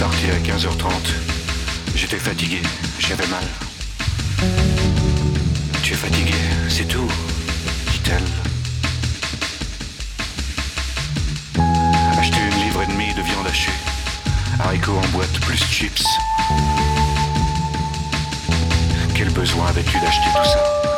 parti à 15h30. J'étais fatigué, j'avais mal. Tu es fatigué, c'est tout, dit-elle. Acheter une livre et demie de viande hachée, haricots en boîte plus chips. Quel besoin avais-tu d'acheter tout ça?